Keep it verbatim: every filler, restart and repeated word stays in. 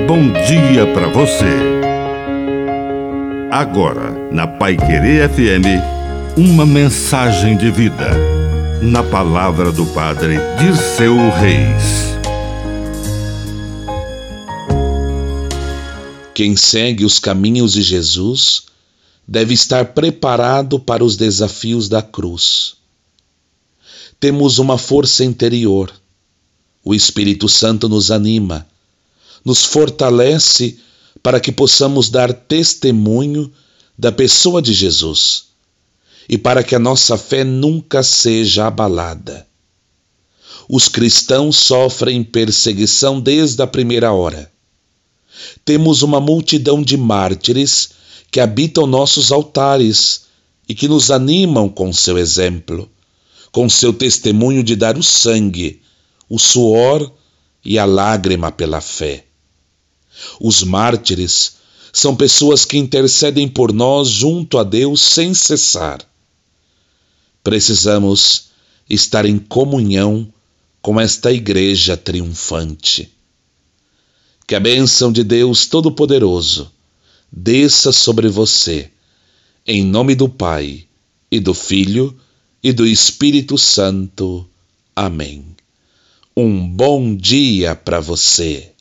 bom dia para você. Agora, na Paiquerê F M, uma mensagem de vida. Na palavra do Padre Dirceu Reis. Quem segue os caminhos de Jesus deve estar preparado para os desafios da cruz. Temos uma força interior. O Espírito Santo nos anima, nos fortalece para que possamos dar testemunho da pessoa de Jesus e para que a nossa fé nunca seja abalada. Os cristãos sofrem perseguição desde a primeira hora. Temos uma multidão de mártires que habitam nossos altares e que nos animam com seu exemplo, com seu testemunho de dar o sangue, o suor e a lágrima pela fé. Os mártires são pessoas que intercedem por nós junto a Deus sem cessar. Precisamos estar em comunhão com esta igreja triunfante. Que a bênção de Deus Todo-Poderoso desça sobre você, em nome do Pai, e do Filho, e do Espírito Santo. Amém. Um bom dia para você.